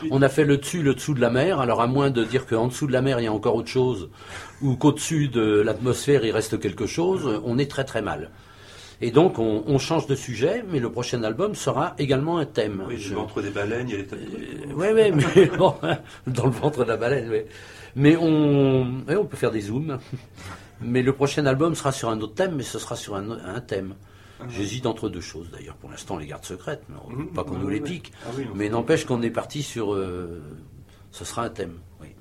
On a fait le dessous de la mer. Alors à moins de dire qu'en dessous de la mer il y a encore autre chose, ou qu'au-dessus de l'atmosphère il reste quelque chose, on est très très mal. Et donc on change de sujet, mais le prochain album sera également un thème. Oui, le ventre des baleines, il y a les tas de Oui, mais bon, dans le ventre de la baleine, oui. Mais on peut faire des zooms. Mais le prochain album sera sur un autre thème, mais ce sera sur un thème. J'hésite entre deux choses d'ailleurs. Pour l'instant, on les garde secrètes, mais pas qu'on nous les pique. Ah oui, mais n'empêche qu'on est parti sur. Ce sera un thème. Oui.